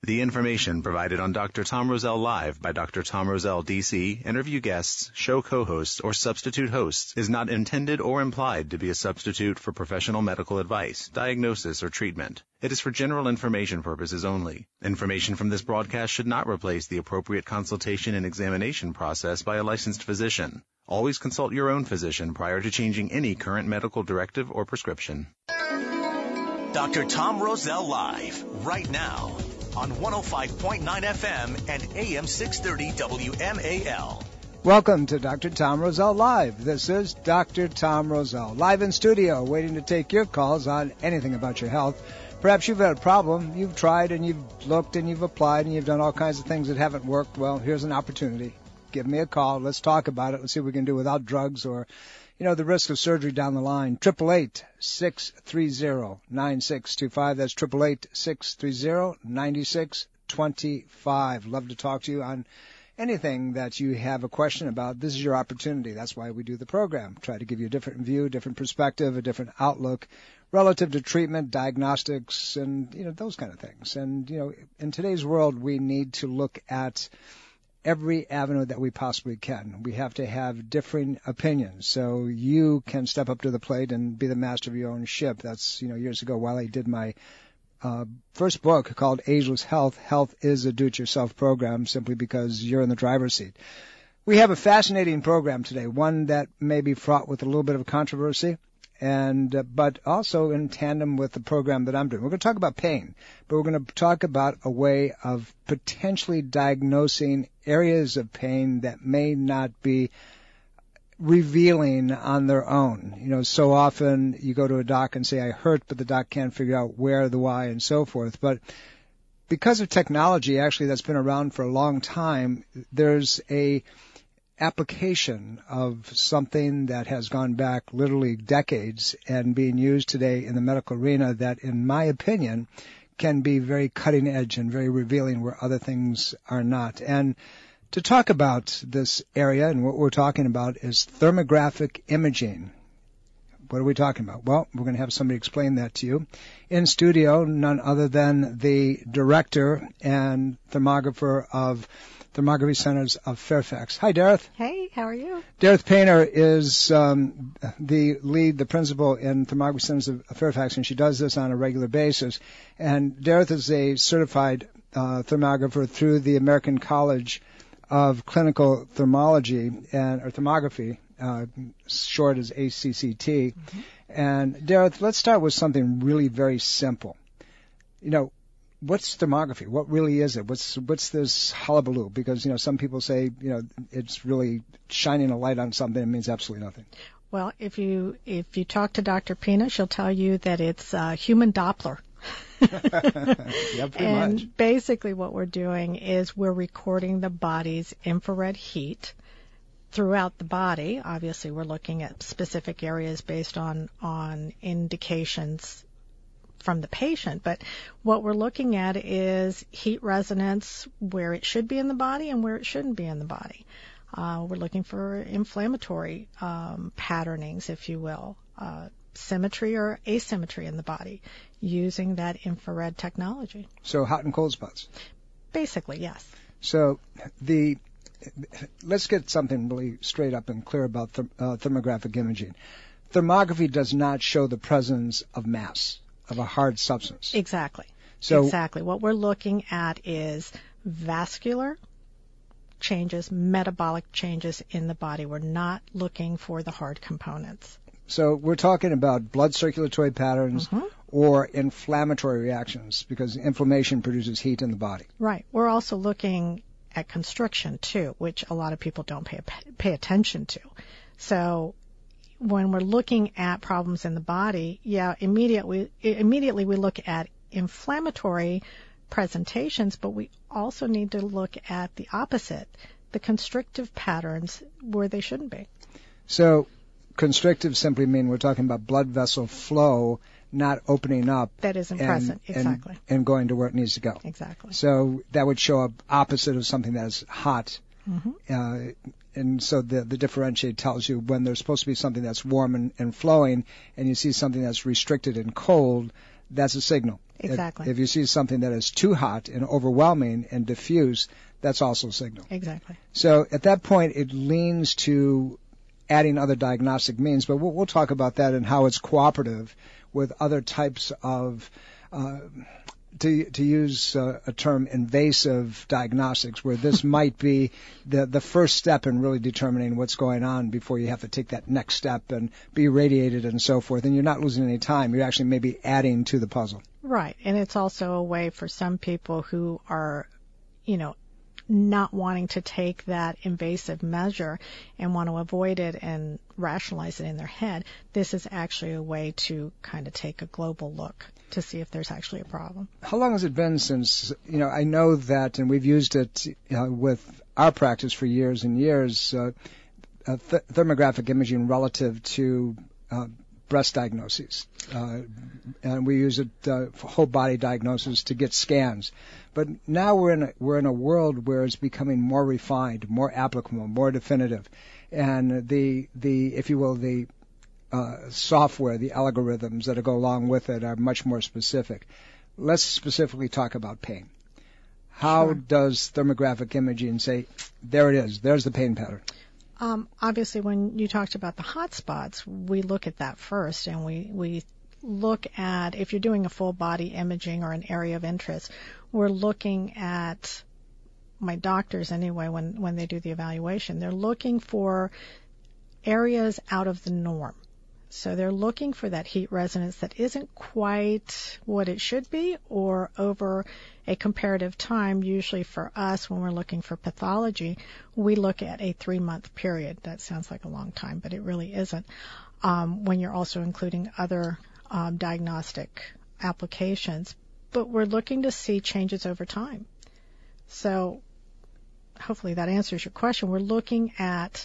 The information provided on Dr. Tom Rosell Live by Dr. Tom Rosell, D.C., interview guests, show co-hosts, or substitute hosts is not intended or implied to be a substitute for professional medical advice, diagnosis, or treatment. It is for general information purposes only. Information from this broadcast should not replace the appropriate consultation and examination process by a licensed physician. Always consult your own physician prior to changing any current medical directive or prescription. Dr. Tom Rosell Live, right now, on 105.9 FM and AM 630 WMAL. Welcome to Dr. Tom Rosell Live. This is Dr. Tom Rosell, live in studio, waiting to take your calls on anything about your health. Perhaps you've had a problem, you've tried and you've looked and you've applied and you've done all kinds of things that haven't worked. Well, here's an opportunity. Give me a call. Let's talk about it. Let's see what we can do without drugs or, the risk of surgery down the line. 888-630-9625. That's 888-630-9625. Love to talk to you on anything that you have a question about. This is your opportunity. That's why we do the program. Try to give you a different view, different perspective, a different outlook relative to treatment, diagnostics, and, those kind of things. And, in today's world, we need to look at every avenue that we possibly can. We have to have differing opinions, so you can step up to the plate and be the master of your own ship. That's, years ago while I did my first book called Ageless Health. Health is a do-it-yourself program simply because you're in the driver's seat. We have a fascinating program today, one that may be fraught with a little bit of controversy, but also in tandem with the program that I'm doing. We're going to talk about pain, but we're going to talk about a way of potentially diagnosing areas of pain that may not be revealing on their own. So often you go to a doc and say, I hurt, but the doc can't figure out where, the why, and so forth. But because of technology, actually, that's been around for a long time, there's a application of something that has gone back literally decades and being used today in the medical arena that, in my opinion, can be very cutting edge and very revealing where other things are not. And to talk about this area and what we're talking about is thermographic imaging. What are we talking about? Well, we're going to have somebody explain that to you. In studio, none other than the director and thermographer of Thermography Centers of Fairfax. Hi, Dareth. Hey, how are you? Dareth Painter is the principal in Thermography Centers of Fairfax, and she does this on a regular basis. And Dareth is a certified thermographer through the American College of Clinical Thermology or Thermography, short as ACCT. Mm-hmm. And Dareth, let's start with something really very simple. What's thermography? What really is it? What's this hullabaloo? Because, some people say, it's really shining a light on something. It means absolutely nothing. Well, if you talk to Dr. Pina, she'll tell you that it's human Doppler. Yeah, pretty and much. Basically what we're doing is we're recording the body's infrared heat throughout the body. Obviously, we're looking at specific areas based on indications from the patient, but what we're looking at is heat resonance where it should be in the body and where it shouldn't be in the body. We're looking for inflammatory patternings, if you will, symmetry or asymmetry in the body using that infrared technology. So hot and cold spots? Basically, yes. So let's get something really straight up and clear about thermographic imaging. Thermography does not show the presence of mass, of a hard substance. Exactly. So exactly. What we're looking at is vascular changes, metabolic changes in the body. We're not looking for the hard components. So we're talking about blood circulatory patterns or inflammatory reactions because inflammation produces heat in the body. Right. We're also looking at constriction, too, which a lot of people don't pay attention to. So when we're looking at problems in the body, immediately we look at inflammatory presentations, but we also need to look at the opposite, the constrictive patterns where they shouldn't be. So constrictive simply mean we're talking about blood vessel flow not opening up. That isn't present, exactly. And going to where it needs to go. Exactly. So that would show up opposite of something that is hot. And so the differentiate tells you when there's supposed to be something that's warm and flowing, and you see something that's restricted and cold, that's a signal. Exactly. If you see something that is too hot and overwhelming and diffuse, that's also a signal. Exactly. So at that point, it leans to adding other diagnostic means, but we'll talk about that and how it's cooperative with other types of, to use a term, invasive diagnostics, where this might be the first step in really determining what's going on before you have to take that next step and be radiated and so forth. And you're not losing any time. You're actually maybe adding to the puzzle. Right. And it's also a way for some people who are, not wanting to take that invasive measure and want to avoid it and rationalize it in their head. This is actually a way to kind of take a global look to see if there's actually a problem. How long has it been since, I know that, and we've used it with our practice for years and years, thermographic imaging relative to breast diagnoses. And we use it for whole body diagnosis to get scans. But now we're in a world where it's becoming more refined, more applicable, more definitive. And the if you will, the software, the algorithms that go along with it are much more specific. Let's specifically talk about pain. How does thermographic imaging say, there it is, there's the pain pattern? Obviously, when you talked about the hot spots, we look at that first, and we look at, if you're doing a full body imaging or an area of interest, we're looking at, my doctors anyway, when they do the evaluation, they're looking for areas out of the norm. So they're looking for that heat resonance that isn't quite what it should be, or over a comparative time. Usually for us, when we're looking for pathology, we look at a 3-month period. That sounds like a long time, but it really isn't. When you're also including other diagnostic applications, but we're looking to see changes over time. So hopefully that answers your question. We're looking at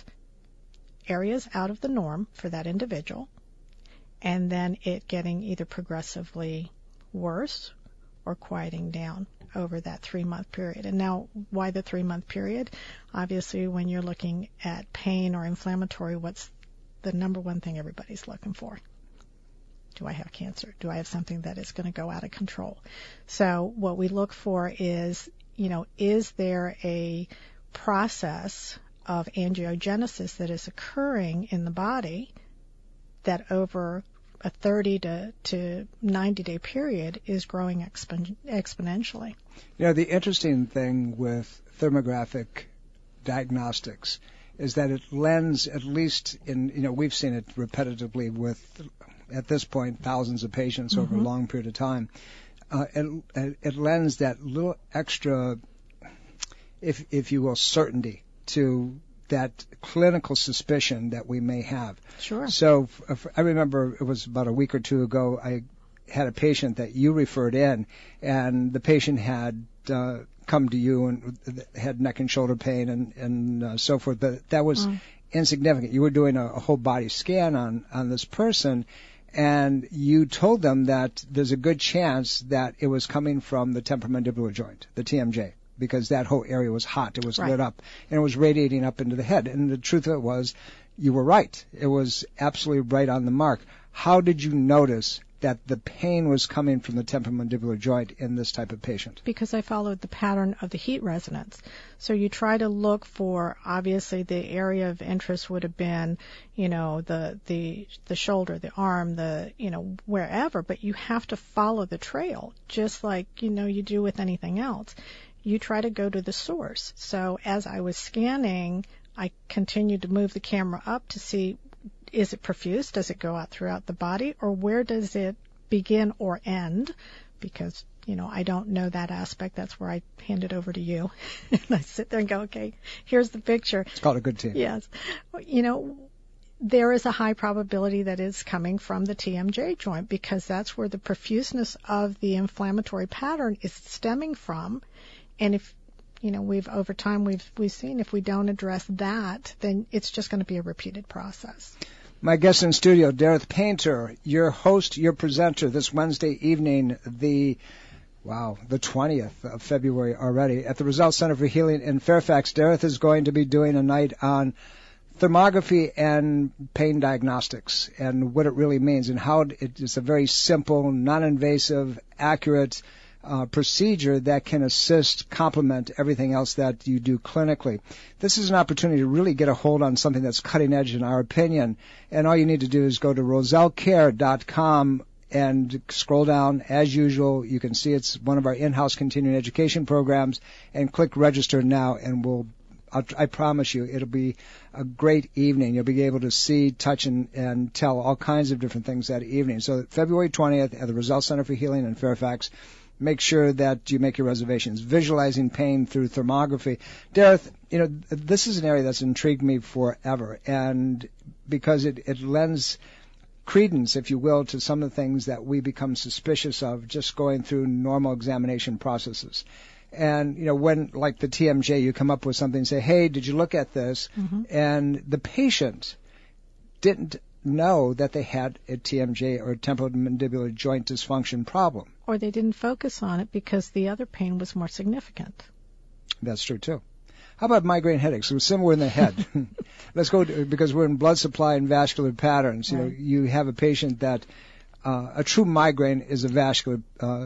areas out of the norm for that individual, and then it getting either progressively worse or quieting down over that 3-month period. And now, why the 3-month period? Obviously, when you're looking at pain or inflammatory, what's the number one thing everybody's looking for? Do I have cancer? Do I have something that is going to go out of control? So what we look for is, is there a process of angiogenesis that is occurring in the body that over a 30 to 90-day period is growing exponentially. The interesting thing with thermographic diagnostics is that it lends, at least in, we've seen it repetitively with, at this point, thousands of patients over a long period of time. It lends that little extra, if you will, certainty to that clinical suspicion that we may have. Sure. So I remember it was about a week or two ago, I had a patient that you referred in, and the patient had come to you and had neck and shoulder pain and so forth, but that was insignificant. You were doing a whole body scan on this person, and you told them that there's a good chance that it was coming from the temporomandibular joint, the TMJ, because that whole area was hot. It was lit up, and it was radiating up into the head. And the truth of it was, you were right. It was absolutely right on the mark. How did you notice that the pain was coming from the temporomandibular joint in this type of patient? Because I followed the pattern of the heat resonance. So you try to look for, obviously the area of interest would have been, the shoulder, the arm, wherever, but you have to follow the trail, just like, you do with anything else. You try to go to the source. So as I was scanning, I continued to move the camera up to see, is it profuse? Does it go out throughout the body? Or where does it begin or end? Because, I don't know that aspect. That's where I hand it over to you. And I sit there and go, okay, here's the picture. It's called a good team. Yes. There is a high probability that it's coming from the TMJ joint, because that's where the profuseness of the inflammatory pattern is stemming from. And if, over time we've seen if we don't address that, then it's just going to be a repeated process. My guest in studio, Dareth Painter, your host, your presenter this Wednesday evening, the 20th of February already, at the Results Center for Healing in Fairfax. Dareth is going to be doing a night on thermography and pain diagnostics and what it really means and how it is a very simple, non-invasive, accurate procedure that can assist, complement everything else that you do clinically. This is an opportunity to really get a hold on something that's cutting edge in our opinion. And all you need to do is go to RosellCare.com and scroll down. As usual, you can see it's one of our in-house continuing education programs, and click register now, and I promise you it'll be a great evening. You'll be able to see, touch, and tell all kinds of different things that evening. So February 20th at the Rosell Center for Healing in Fairfax. Make sure that you make your reservations. Visualizing pain through thermography. Dareth, this is an area that's intrigued me forever, and because it lends credence, if you will, to some of the things that we become suspicious of just going through normal examination processes. And, when, like the TMJ, you come up with something and say, hey, did you look at this? Mm-hmm. And the patient didn't know that they had a TMJ or a temporomandibular joint dysfunction problem. Or they didn't focus on it because the other pain was more significant. That's true, too. How about migraine headaches? We're similar in the head. Let's go because we're in blood supply and vascular patterns. Right. You have a patient that a true migraine is a vascular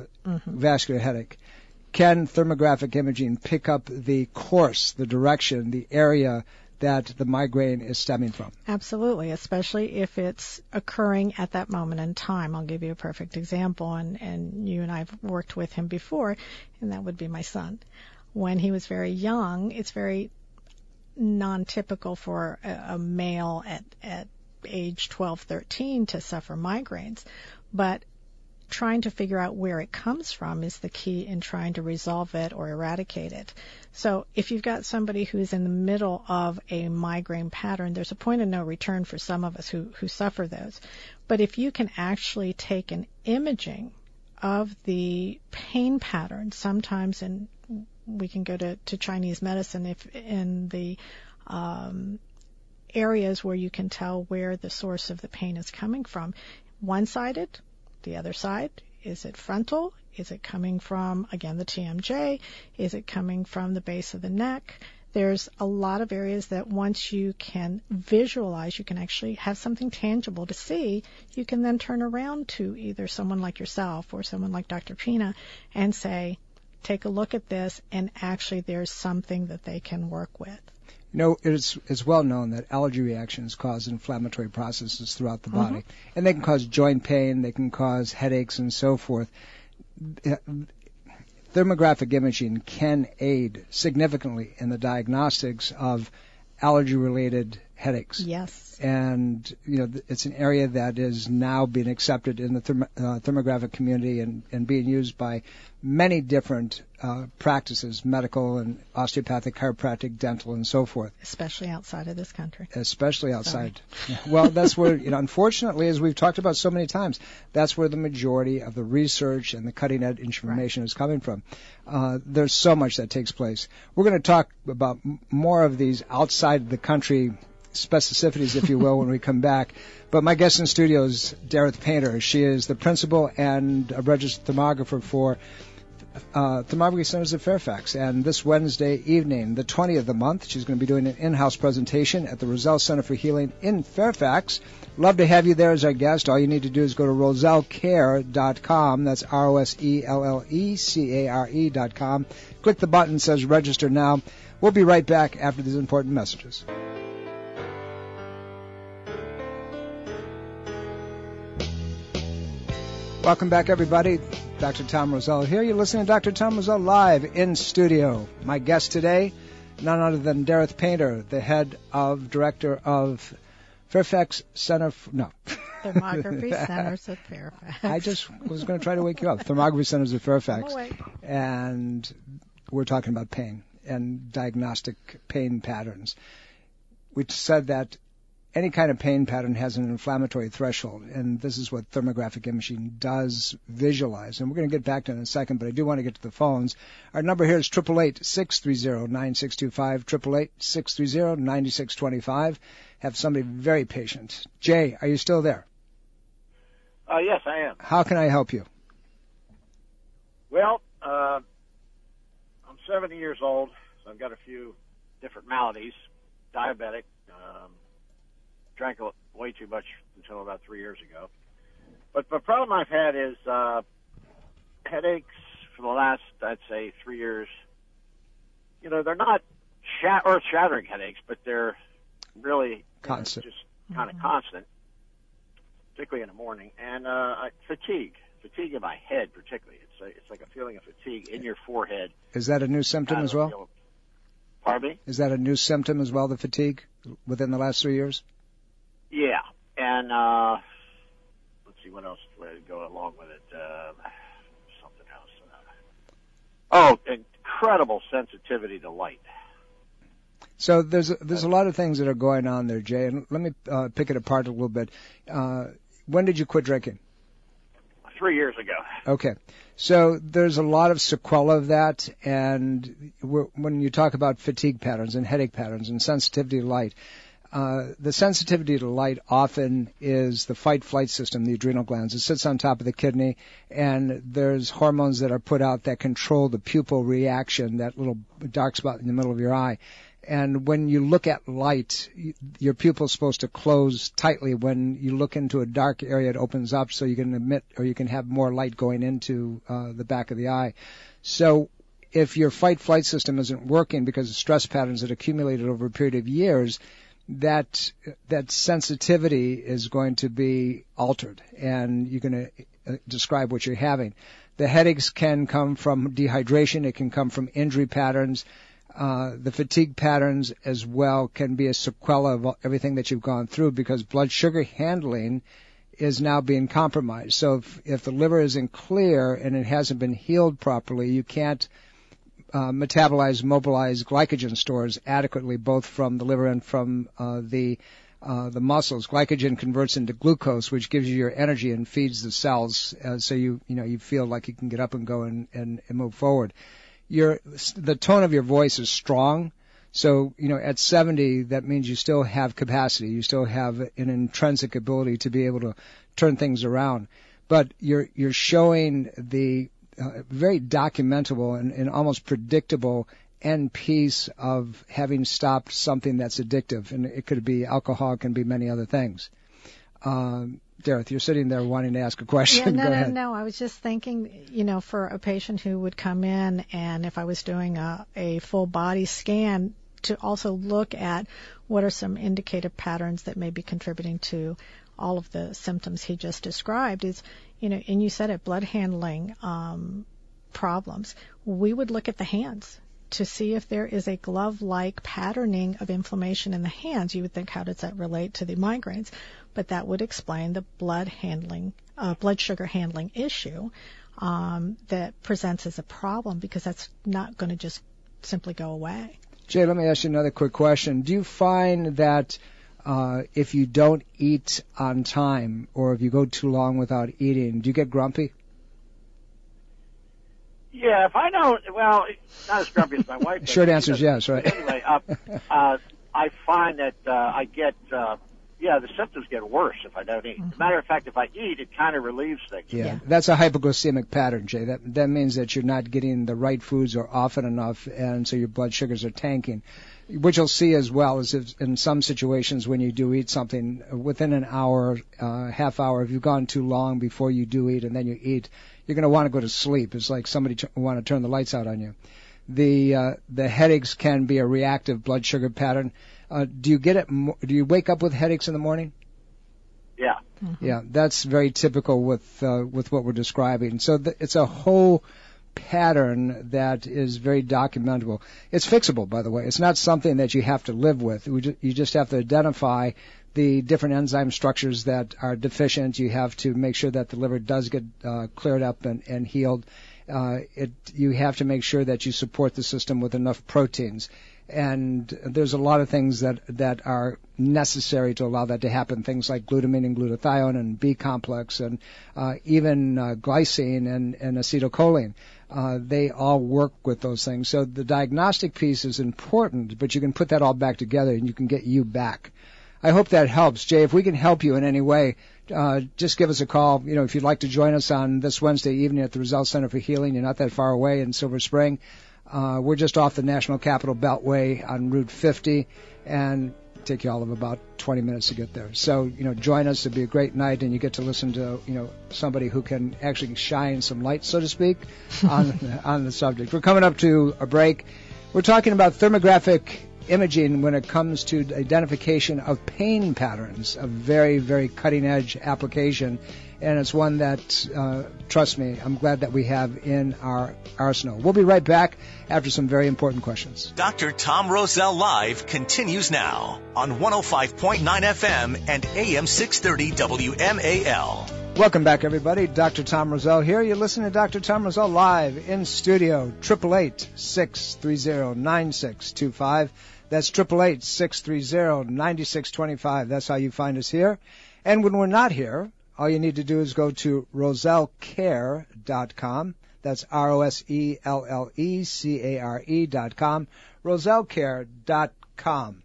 headache. Can thermographic imaging pick up the course, the direction, the area that the migraine is stemming from? Absolutely, especially if it's occurring at that moment in time. I'll give you a perfect example, and you and I have worked with him before, and that would be my son. When he was very young, it's very non-typical for a male at age 12, 13 to suffer migraines, but trying to figure out where it comes from is the key in trying to resolve it or eradicate it. So if you've got somebody who's in the middle of a migraine pattern, there's a point of no return for some of us who suffer those. But if you can actually take an imaging of the pain pattern, sometimes we can go to Chinese medicine if in the areas where you can tell where the source of the pain is coming from. One-sided, the other side, is it frontal? Is it coming from, again, the TMJ? Is it coming from the base of the neck? There's a lot of areas that once you can visualize, you can actually have something tangible to see, you can then turn around to either someone like yourself or someone like Dr. Pina and say, take a look at this, and actually there's something that they can work with. It's well known that allergy reactions cause inflammatory processes throughout the body, and they can cause joint pain, they can cause headaches, and so forth. Thermographic imaging can aid significantly in the diagnostics of allergy-related headaches. Yes. And, it's an area that is now being accepted in the thermographic community and being used by many different practices, medical and osteopathic, chiropractic, dental, and so forth. Especially outside of this country. Especially outside. Well, that's where, unfortunately, as we've talked about so many times, that's where the majority of the research and the cutting-edge information is coming from. There's so much that takes place. We're going to talk about more of these outside the country specificities, if you will, when we come back. But my guest in studio is Dareth Painter. She is the principal and a registered thermographer for Thermography Centers of Fairfax. And this Wednesday evening, the 20th of the month, she's going to be doing an in-house presentation at the Rosell Center for Healing in Fairfax. Love to have you there as our guest. All you need to do is go to RosellCare.com. That's ROSELLECARE.com. Click the button that says register now. We'll be right back after these important messages. Welcome back, everybody. Dr. Tom Rosell here. You're listening to Dr. Tom Rosell live in studio. My guest today, none other than Dareth Painter, the head of director of Fairfax Center. Thermography Centers of Fairfax. I just was going to try to wake you up. Thermography Centers of Fairfax. And we're talking about pain and diagnostic pain patterns. We said that any kind of pain pattern has an inflammatory threshold, and this is what thermographic imaging does visualize. And we're going to get back to it in a second, but I do want to get to the phones. Our number here is 888-630-9625, 888-630-9625. Have somebody very patient. Jay, are you still there? Yes, I am. How can I help you? Well, I'm 70 years old, so I've got a few different maladies. diabetic. Drank way too much until about 3 years ago. But the problem I've had is headaches for the last, I'd say, 3 years. They're not earth-shattering headaches, but they're really constant. Just kind of constant, particularly in the morning. And fatigue in my head particularly. It's like a feeling of fatigue in your forehead. Is that a new symptom as well? Pardon me? Is that a new symptom as well, the fatigue, within the last 3 years? Yeah. And let's see what else would go along with it. Something else. Incredible sensitivity to light. So there's a lot of things that are going on there, Jay, and let me pick it apart a little bit. When did you quit drinking? 3 years ago. Okay. So there's a lot of sequelae of that, and when you talk about fatigue patterns and headache patterns and sensitivity to light, the sensitivity to light often is the fight-flight system, the adrenal glands. It sits on top of the kidney, and there's hormones that are put out that control the pupil reaction, that little dark spot in the middle of your eye. And when you look at light, your pupil's supposed to close tightly. When you look into a dark area, it opens up so you can emit, or you can have more light going into the back of the eye. So if your fight-flight system isn't working because of stress patterns that accumulated over a period of years, that sensitivity is going to be altered, and you're going to describe what you're having. The headaches can come from dehydration. It can come from injury patterns. The fatigue patterns as well can be a sequela of everything that you've gone through, because blood sugar handling is now being compromised. So if the liver isn't clear and it hasn't been healed properly, you can't mobilize glycogen stores adequately, both from the liver and from the muscles. Glycogen converts into glucose, which gives you your energy and feeds the cells, so you feel like you can get up and go and move forward. The tone of your voice is strong. So, at 70, that means you still have capacity. You still have an intrinsic ability to be able to turn things around. But you're showing the very documentable and almost predictable end piece of having stopped something that's addictive. And it could be alcohol, it can be many other things. Dareth, you're sitting there wanting to ask a question. Yeah, Go ahead. No. I was just thinking, for a patient who would come in, and if I was doing a full body scan, to also look at what are some indicative patterns that may be contributing to all of the symptoms he just described is, and you said it, blood handling problems. We would look at the hands to see if there is a glove-like patterning of inflammation in the hands. You would think, how does that relate to the migraines? But that would explain the blood sugar handling issue that presents as a problem, because that's not going to just simply go away. Jay, let me ask you another quick question. Do you find that if you don't eat on time, or if you go too long without eating, do you get grumpy? Yeah, if I don't, well, not as grumpy as my wife. Short answer is yes, right? Anyway, I find that I get, the symptoms get worse if I don't eat. Mm-hmm. As a matter of fact, if I eat, it kind of relieves things. Yeah, that's a hypoglycemic pattern, Jay. That means that you're not getting the right foods or often enough, and so your blood sugars are tanking. What you'll see as well is if in some situations when you do eat something, within an hour, half hour, if you've gone too long before you do eat and then you eat, you're going to want to go to sleep. It's like somebody want to turn the lights out on you. The headaches can be a reactive blood sugar pattern. Do you get it? Do you wake up with headaches in the morning? Yeah. Mm-hmm. Yeah, that's very typical with what we're describing. So it's a whole pattern that is very documentable. It's fixable, by the way. It's not something that you have to live with. You just have to identify the different enzyme structures that are deficient. You have to make sure that the liver does get cleared up and healed. You have to make sure that you support the system with enough proteins. And there's a lot of things that are necessary to allow that to happen, things like glutamine and glutathione and B complex and even glycine and acetylcholine. They all work with those things. So the diagnostic piece is important, but you can put that all back together and you can get you back. I hope that helps. Jay, if we can help you in any way, just give us a call. If you'd like to join us on this Wednesday evening at the Results Center for Healing, you're not that far away in Silver Spring. We're just off the National Capital Beltway on Route 50, and take you all of about 20 minutes to get there. So, join us. It'll be a great night, and you get to listen to, somebody who can actually shine some light, so to speak, on the subject. We're coming up to a break. We're talking about thermographic imaging when it comes to identification of pain patterns, a very, very cutting-edge application, and it's one that, trust me, I'm glad that we have in our arsenal. We'll be right back after some very important questions. Dr. Tom Rosell Live continues now on 105.9 FM and AM 630 WMAL. Welcome back, everybody. Dr. Tom Rosell here. You're listening to Dr. Tom Rosell live in studio, 888-630-9625. That's 888-630-9625. That's how you find us here. And when we're not here, all you need to do is go to rosellcare.com. That's ROSELLECARE.com. rosellcare.com.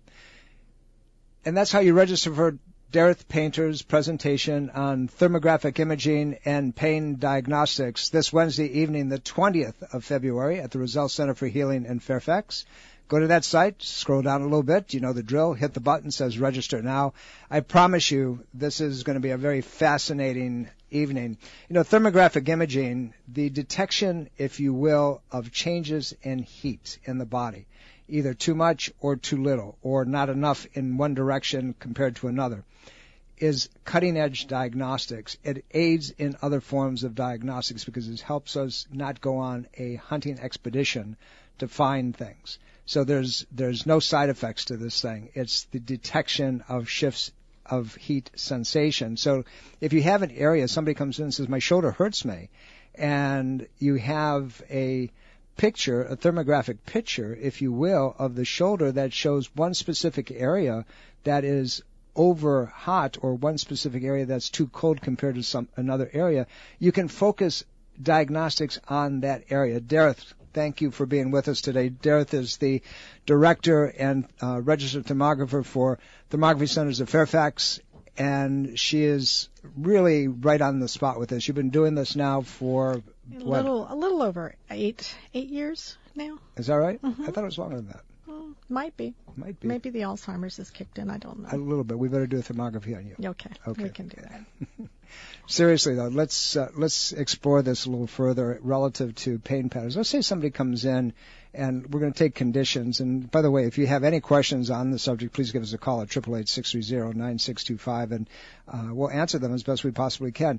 And that's how you register for Dareth Painter's presentation on thermographic imaging and pain diagnostics this Wednesday evening, the 20th of February, at the Rosell Center for Healing in Fairfax. Go to that site, scroll down a little bit, you know the drill, hit the button, says register now. I promise you this is going to be a very fascinating evening. Thermographic imaging, the detection, if you will, of changes in heat in the body, either too much or too little, or not enough in one direction compared to another, is cutting-edge diagnostics. It aids in other forms of diagnostics because it helps us not go on a hunting expedition to find things. So there's no side effects to this thing. It's the detection of shifts of heat sensation. So if you have an area, somebody comes in and says, my shoulder hurts me, and you have a picture, a thermographic picture, if you will, of the shoulder that shows one specific area that is over hot or one specific area that's too cold compared to another area, you can focus diagnostics on that area. Dareth, thank you for being with us today. Dareth is the director and registered thermographer for Thermography Centers of Fairfax, and she is really right on the spot with this. You've been doing this now for a little over eight years now. Is that right? Mm-hmm. I thought it was longer than that. Might be. Maybe the Alzheimer's has kicked in. I don't know. A little bit. We better do a thermography on you. Okay. We can do that. Seriously, though, let's explore this a little further relative to pain patterns. Let's say somebody comes in, and we're going to take conditions. And by the way, if you have any questions on the subject, please give us a call at 888-630-9625, and we'll answer them as best we possibly can.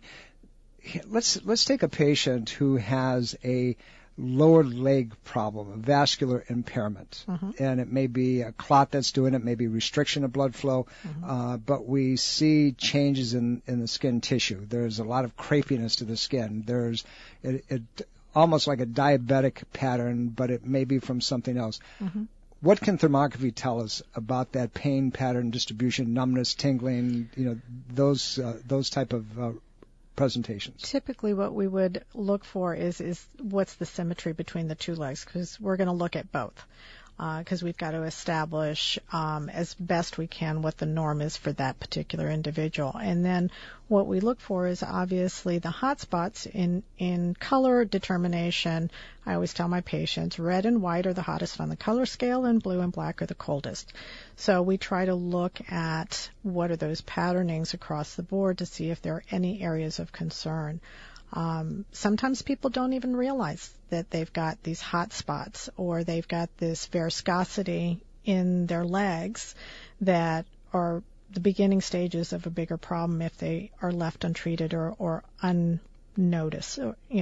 Let's take a patient who has a lower leg problem, a vascular impairment. Mm-hmm. And it may be a clot that's doing it, maybe restriction of blood flow, mm-hmm. But we see changes in the skin tissue. There's a lot of crepiness to the skin. There's it almost like a diabetic pattern, but it may be from something else. Mm-hmm. What can thermography tell us about that pain pattern distribution, numbness, tingling, those type of presentations? Typically what we would look for is what's the symmetry between the two legs, because we're going to look at both, because we've got to establish as best we can what the norm is for that particular individual. And then what we look for is obviously the hot spots in color determination. I always tell my patients red and white are the hottest on the color scale, and blue and black are the coldest. So we try to look at what are those patternings across the board to see if there are any areas of concern. Sometimes people don't even realize that they've got these hot spots or they've got this varicosity in their legs that are the beginning stages of a bigger problem if they are left untreated or unnoticed.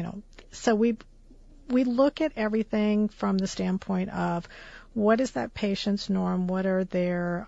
So we look at everything from the standpoint of what is that patient's norm, what are their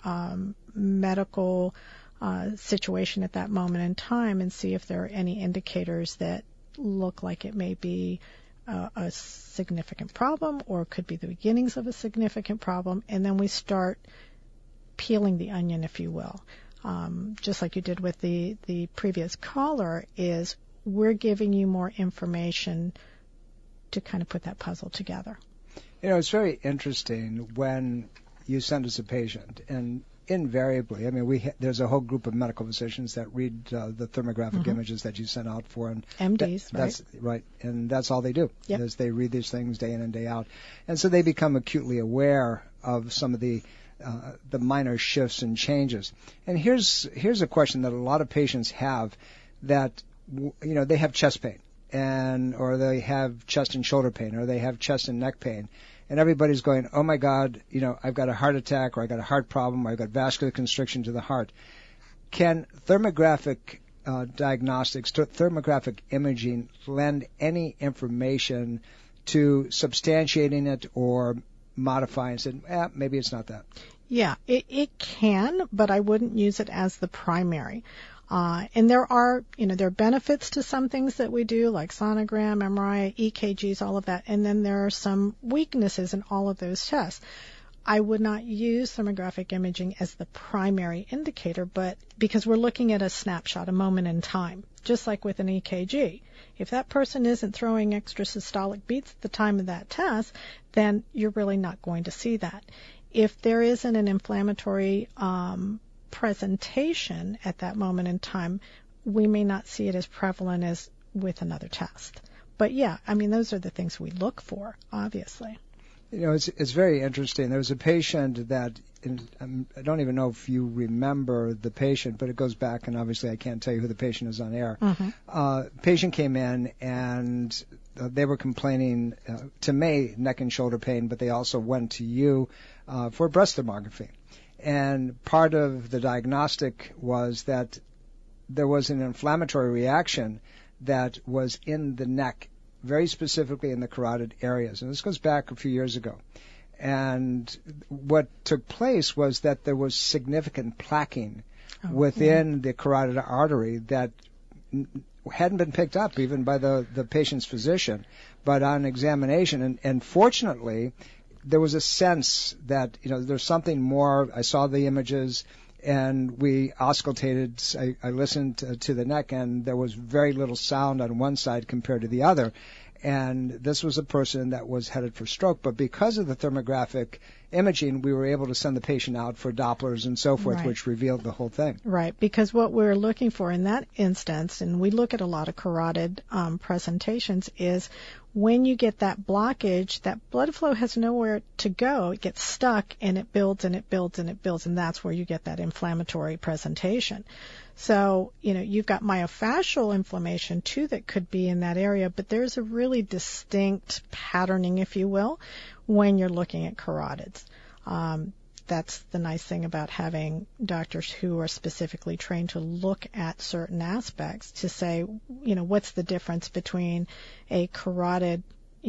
medical situation at that moment in time, and see if there are any indicators that look like it may be a significant problem or could be the beginnings of a significant problem, and then we start peeling the onion, if you will. Just like you did with the previous caller, is we're giving you more information to kind of put that puzzle together. It's very interesting when you send us a patient, and invariably. I mean, there's a whole group of medical physicians that read the thermographic images that you sent out for, and MDs, right? That's right, and that's all they do. Yep. Is they read these things day in and day out, and so they become acutely aware of some of the minor shifts and changes. And here's a question that a lot of patients have, that they have chest pain, or they have chest and shoulder pain, or they have chest and neck pain. And everybody's going, oh my God, I've got a heart attack, or I've got a heart problem, or I've got vascular constriction to the heart. Can thermographic diagnostics, thermographic imaging, lend any information to substantiating it or modifying it? Maybe it's not that. Yeah, it can, but I wouldn't use it as the primary. And there are benefits to some things that we do, like sonogram, MRI, EKGs, all of that. And then there are some weaknesses in all of those tests. I would not use thermographic imaging as the primary indicator, but because we're looking at a snapshot, a moment in time, just like with an EKG. If that person isn't throwing extrasystolic beats at the time of that test, then you're really not going to see that. If there isn't an inflammatory presentation at that moment in time, we may not see it as prevalent as with another test. But yeah, I mean, those are the things we look for, obviously. It's very interesting. There was a patient that, I don't even know if you remember the patient, but it goes back, and obviously I can't tell you who the patient is on air. Patient came in, and they were complaining to me, neck and shoulder pain, but they also went to you for breast thermography. And part of the diagnostic was that there was an inflammatory reaction that was in the neck, very specifically in the carotid areas. And this goes back a few years ago. And what took place was that there was significant plaquing within the carotid artery that hadn't been picked up even by the patient's physician, but on examination. And fortunately, there was a sense that, there's something more. I saw the images, and we auscultated. I listened to the neck, and there was very little sound on one side compared to the other. And this was a person that was headed for stroke. But because of the thermographic imaging, we were able to send the patient out for Dopplers and so forth, which revealed the whole thing. Right, because what we're looking for in that instance, and we look at a lot of carotid presentations, is when you get that blockage, that blood flow has nowhere to go. It gets stuck, and it builds, and it builds, and it builds, and that's where you get that inflammatory presentation. So, you've got myofascial inflammation, too, that could be in that area, but there's a really distinct patterning, if you will, when you're looking at carotids. That's the nice thing about having doctors who are specifically trained to look at certain aspects to say, what's the difference between a carotid,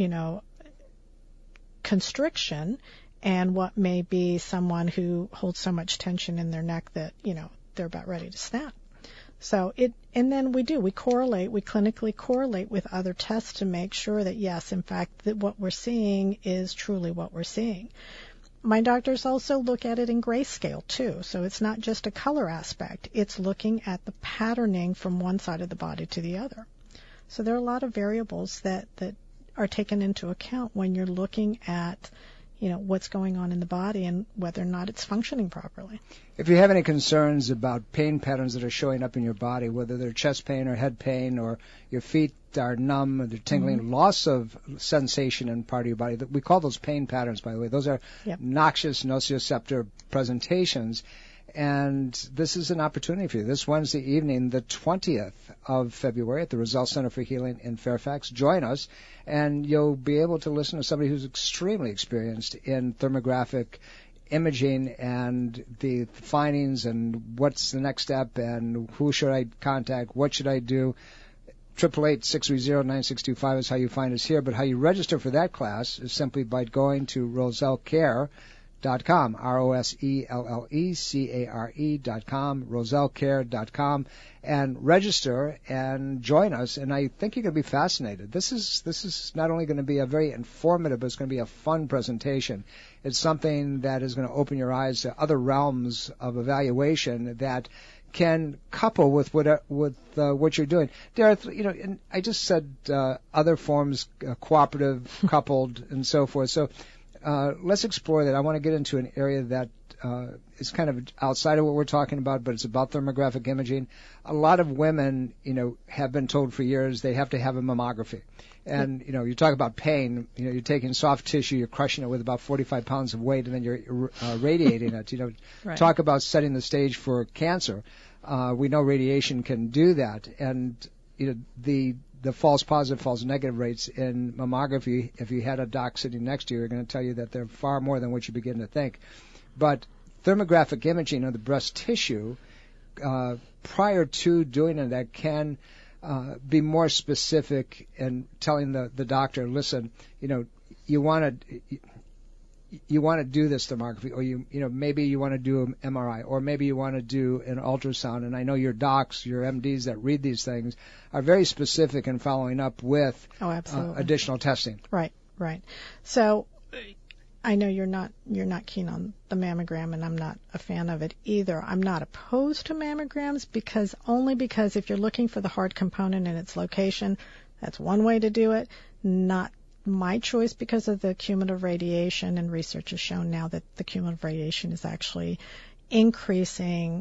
constriction and what may be someone who holds so much tension in their neck that, they're about ready to snap. So and then we clinically correlate with other tests to make sure that, yes, in fact, that what we're seeing is truly what we're seeing. My doctors also look at it in grayscale, too. So it's not just a color aspect. It's looking at the patterning from one side of the body to the other. So there are a lot of variables that are taken into account when you're looking at, what's going on in the body and whether or not it's functioning properly. If you have any concerns about pain patterns that are showing up in your body, whether they're chest pain or head pain, or your feet are numb or they're tingling, loss of sensation in part of your body, we call those pain patterns, by the way. Those are noxious nociceptor presentations. And this is an opportunity for you. This Wednesday evening, the 20th of February at the Roselle Center for Healing in Fairfax. Join us, and you'll be able to listen to somebody who's extremely experienced in thermographic imaging and the findings and what's the next step and who should I contact, what should I do. 888-630-9625 is how you find us here, but how you register for that class is simply by going to RoselleCare.com, RoselleCare.com, RoselleCare.com, and register and join us. And I think you're going to be fascinated. This is not only going to be a very informative, but it's going to be a fun presentation. It's something that is going to open your eyes to other realms of evaluation that can couple with what you're doing. There are, and I just said other forms, cooperative, coupled, and so forth. So let's explore that. I want to get into an area that is kind of outside of what we're talking about, but it's about thermographic imaging. A lot of women, have been told for years they have to have a mammography. And, you talk about pain, you're taking soft tissue, you're crushing it with about 45 pounds of weight, and then you're radiating it. Right. Talk about setting the stage for cancer. We know radiation can do that. And, the false positive, false negative rates in mammography, if you had a doc sitting next to you, are going to tell you that they're far more than what you begin to think. But thermographic imaging of the breast tissue, prior to doing it, that can be more specific in telling the doctor, listen, you want to do this thermography, or maybe you want to do an MRI, or maybe you want to do an ultrasound. And I know your docs, your MDs that read these things are very specific in following up with additional testing. Right. So I know you're not keen on the mammogram, and I'm not a fan of it either. I'm not opposed to mammograms because if you're looking for the hard component in its location, that's one way to do it. Not my choice because of the cumulative radiation, and research has shown now that the cumulative radiation is actually increasing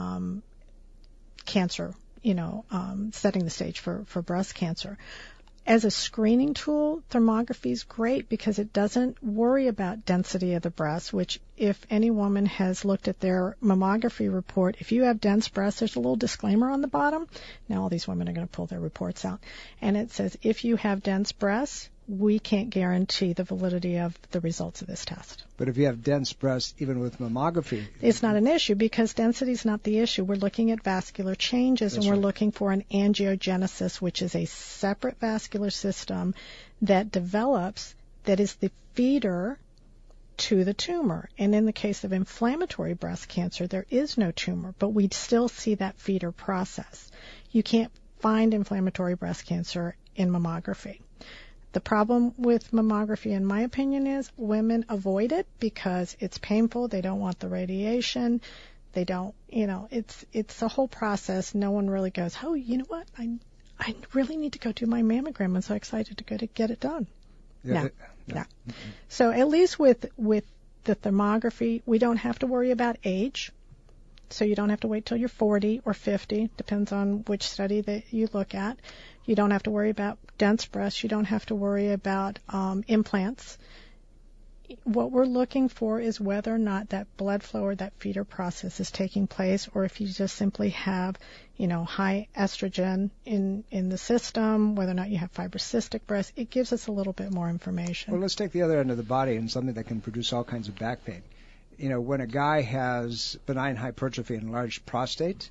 cancer, setting the stage for breast cancer. As a screening tool, thermography is great because it doesn't worry about density of the breast, which if any woman has looked at their mammography report, if you have dense breasts, there's a little disclaimer on the bottom. Now all these women are going to pull their reports out. And it says, if you have dense breasts, we can't guarantee the validity of the results of this test. But if you have dense breasts, even with mammography, it's not an issue because density is not the issue. We're looking at vascular changes, and we're looking for an angiogenesis, which is a separate vascular system that develops that is the feeder to the tumor. And in the case of inflammatory breast cancer, there is no tumor, but we still see that feeder process. You can't find inflammatory breast cancer in mammography. The problem with mammography, in my opinion, is women avoid it because it's painful. They don't want the radiation. They don't, it's a whole process. No one really goes, oh, you know what? I really need to go do my mammogram. I'm so excited to go to get it done. No. So at least with the thermography, we don't have to worry about age. So you don't have to wait till you're 40 or 50, depends on which study that you look at. You don't have to worry about dense breasts. You don't have to worry about implants. What we're looking for is whether or not that blood flow or that feeder process is taking place, or if you just simply have, high estrogen in the system, whether or not you have fibrocystic breasts. It gives us a little bit more information. Well, let's take the other end of the body and something that can produce all kinds of back pain. When a guy has benign hypertrophy and enlarged prostate,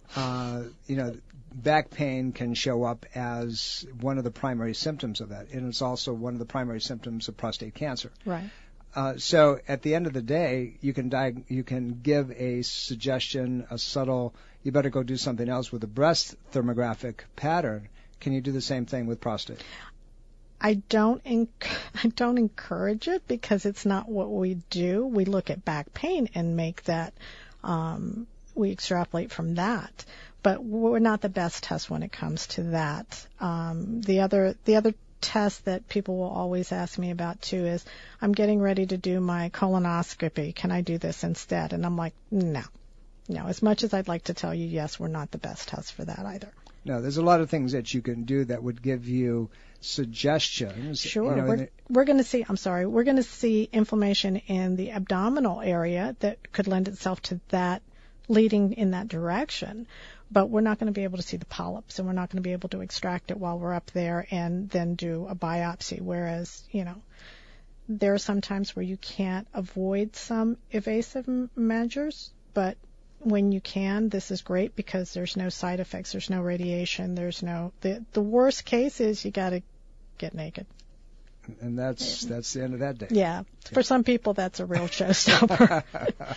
back pain can show up as one of the primary symptoms of that, and it's also one of the primary symptoms of prostate cancer. Right. So at the end of the day, you can give a suggestion, a subtle, you better go do something else with a breast thermographic pattern. Can you do the same thing with prostate? I don't encourage it because it's not what we do. We look at back pain and make that, we extrapolate from that. But we're not the best test when it comes to that. The other test that people will always ask me about too is, I'm getting ready to do my colonoscopy. Can I do this instead? And I'm like, no. As much as I'd like to tell you, yes, we're not the best test for that either. No, there's a lot of things that you can do that would give you suggestions. Sure. We're going to see inflammation in the abdominal area that could lend itself to that leading in that direction. But we're not going to be able to see the polyps, and we're not going to be able to extract it while we're up there and then do a biopsy. Whereas, there are some times where you can't avoid some invasive measures, but when you can, this is great because there's no side effects, there's no radiation, the worst case is you got to get naked. And that's the end of that day. Yeah. For some people, that's a real showstopper.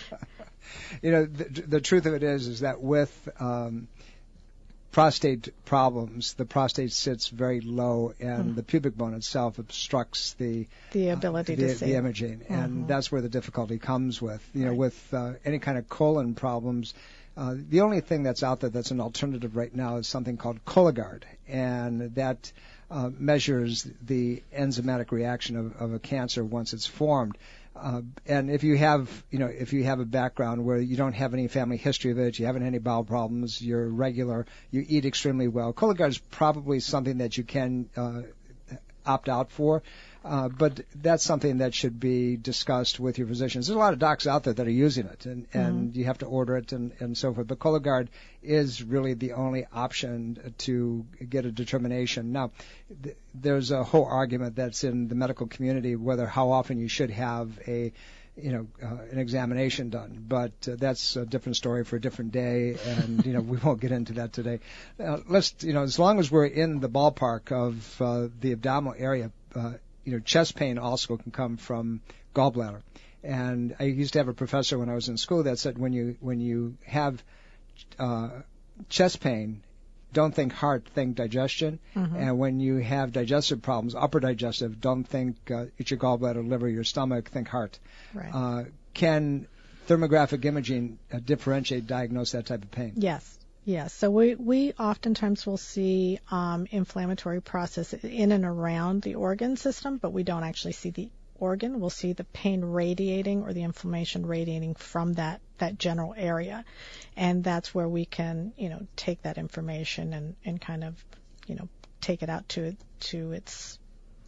The truth of it is that with prostate problems, the prostate sits very low, and the pubic bone itself obstructs the ability to see the imaging, and that's where the difficulty comes with. With any kind of colon problems. The only thing that's out there that's an alternative right now is something called Cologuard, and that measures the enzymatic reaction of a cancer once it's formed. And if you have a background where you don't have any family history of it, you haven't had any bowel problems, you're regular, you eat extremely well, Cologuard is probably something that you can opt out for. But that's something that should be discussed with your physicians. There's a lot of docs out there that are using it, and you have to order it and so forth. But Cologuard is really the only option to get a determination. Now, there's a whole argument that's in the medical community whether how often you should have an examination done. But that's a different story for a different day, and we won't get into that today. As long as we're in the ballpark of the abdominal area. Chest pain also can come from gallbladder. And I used to have a professor when I was in school that said when you have chest pain, don't think heart, think digestion. Mm-hmm. And when you have digestive problems, upper digestive, don't think it's your gallbladder, liver, your stomach, think heart. Right. Can thermographic imaging diagnose that type of pain? Yes. Yes, so we oftentimes will see inflammatory process in and around the organ system, but we don't actually see the organ. We'll see the pain radiating or the inflammation radiating from that general area. And that's where we can, take that information and kind of, take it out to its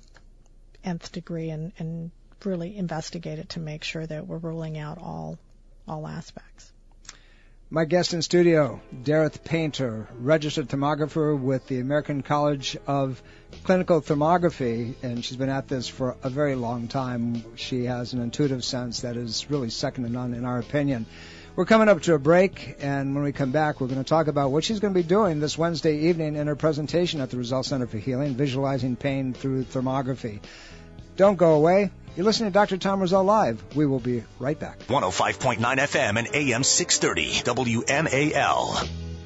nth degree and really investigate it to make sure that we're ruling out all aspects. My guest in studio, Dareth Painter, registered thermographer with the American College of Clinical Thermography, and she's been at this for a very long time. She has an intuitive sense that is really second to none in our opinion. We're coming up to a break, and when we come back, we're going to talk about what she's going to be doing this Wednesday evening in her presentation at the Roselle Center for Healing, Visualizing Pain Through Thermography. Don't go away. You're listening to Dr. Tom Roselle Live. We will be right back. 105.9 FM and AM 630 WMAL.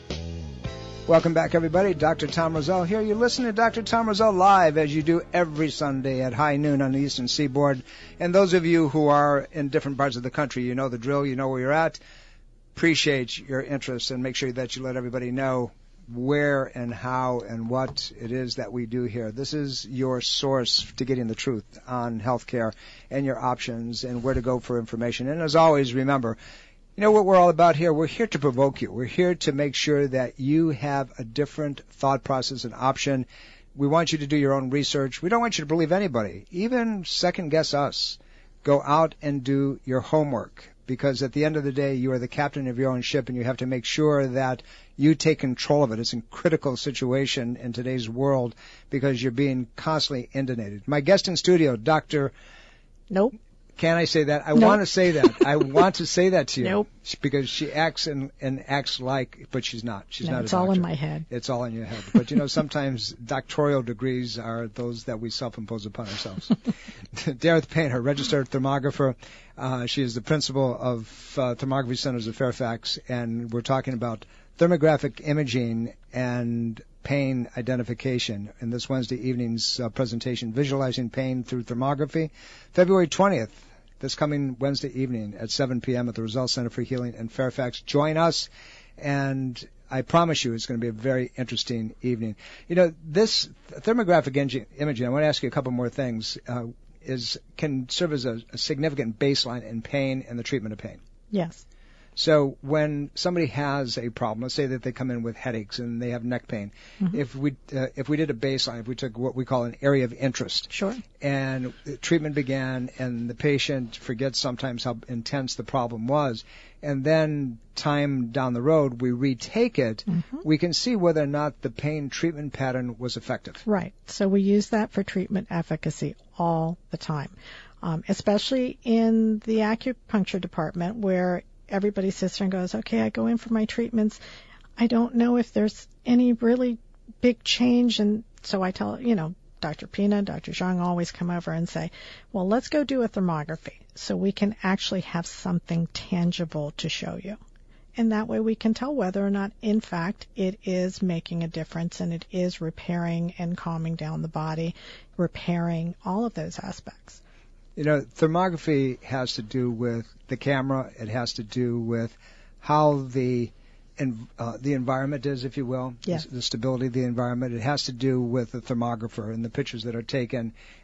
Welcome back, everybody. Dr. Tom Roselle here. You're listening to Dr. Tom Roselle Live, as you do every Sunday at high noon on the Eastern Seaboard. And those of you who are in different parts of the country, you know the drill. You know where you're at. Appreciate your interest, and make sure that you let everybody know where and how and what it is that we do here. This is your source to getting the truth on healthcare and your options and where to go for information. And as always, remember, what we're all about here? We're here to provoke you. We're here to make sure that you have a different thought process and option. We want you to do your own research. We don't want you to believe anybody, even second guess us. Go out and do your homework, because at the end of the day, you are the captain of your own ship, and you have to make sure that you take control of it. It's a critical situation in today's world because you're being constantly inundated. My guest in studio, Dr. Nope. Can I say that? I want to say that. I want to say that to you. Nope. Because she acts and acts like, but she's not. She's not a doctor. It's all in my head. It's all in your head. But, sometimes doctoral degrees are those that we self-impose upon ourselves. Dareth Painter, registered thermographer. She is the principal of Thermography Centers of Fairfax, and we're talking about thermographic imaging and pain identification in this Wednesday evening's presentation, Visualizing Pain Through Thermography, February 20th, this coming Wednesday evening at 7 p.m. at the Roselle Center for Healing in Fairfax. Join us, and I promise you it's going to be a very interesting evening. This thermographic imaging, I want to ask you a couple more things, can serve as a significant baseline in pain and the treatment of pain. Yes. So when somebody has a problem, let's say that they come in with headaches and they have neck pain, mm-hmm. if we did a baseline, if we took what we call an area of interest, sure, and treatment began, and the patient forgets sometimes how intense the problem was, and then time down the road we retake it, mm-hmm. we can see whether or not the pain treatment pattern was effective. Right. So we use that for treatment efficacy all the time, especially in the acupuncture department where everybody sits there and goes, okay, I go in for my treatments. I don't know if there's any really big change. And so I tell, Dr. Pina, Dr. Zhang always come over and say, well, let's go do a thermography so we can actually have something tangible to show you. And that way we can tell whether or not, in fact, it is making a difference and it is repairing and calming down the body, repairing all of those aspects. Thermography has to do with the camera. It has to do with how the environment is, if you will, yes. the stability of the environment. It has to do with the thermographer and the pictures that are taken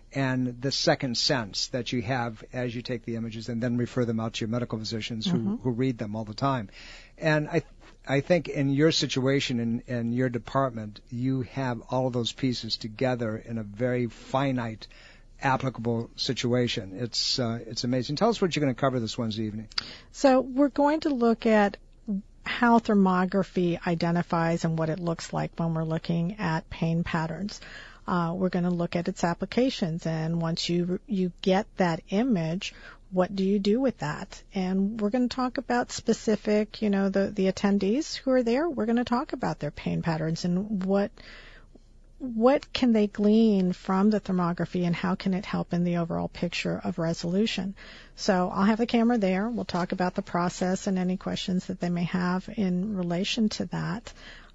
and the second sense that you have as you take the images and then refer them out to your medical physicians who read them all the time. And I think in your situation, in your department, you have all of those pieces together in a very finite, applicable situation. It's amazing. Tell us what you're going to cover this Wednesday evening. So we're going to look at how thermography identifies and what it looks like when we're looking at pain patterns. We're going to look at its applications, and once you get that image, what do you do with that? And we're going to talk about specific, the attendees who are there. We're going to talk about their pain patterns and what can they glean from the thermography and how can it help in the overall picture of resolution. So I'll have the camera there. We'll talk about the process and any questions that they may have in relation to that.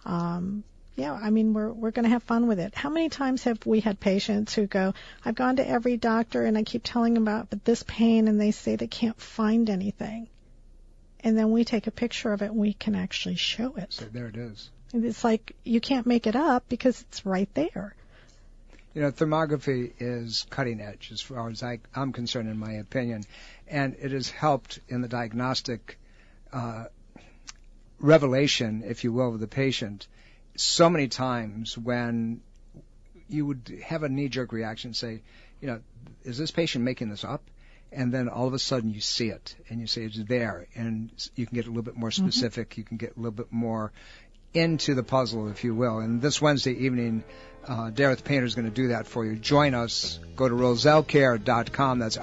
We're going to have fun with it. How many times have we had patients who go, I've gone to every doctor and I keep telling them about this pain, and they say they can't find anything. And then we take a picture of it and we can actually show it. So there it is. And it's like you can't make it up because it's right there. Thermography is cutting edge as far as I'm concerned, in my opinion. And it has helped in the diagnostic revelation, if you will, of the patient. So many times when you would have a knee-jerk reaction, say, is this patient making this up? And then all of a sudden you see it, and you say it's there, and you can get a little bit more specific. You can get a little bit more into the puzzle, if you will. And this Wednesday evening, Dareth Painter is going to do that for you. Join us. Go to rosellecare.com. That's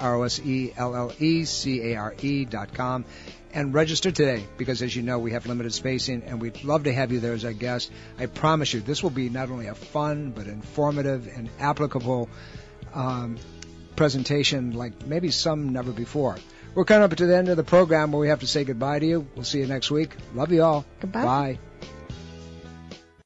ROSELLECARE.com. And register today, because as you know, we have limited spacing, and we'd love to have you there as our guest. I promise you, this will be not only a fun, but informative and applicable presentation like maybe some never before. We're coming up to the end of the program where we have to say goodbye to you. We'll see you next week. Love you all. Goodbye. Bye.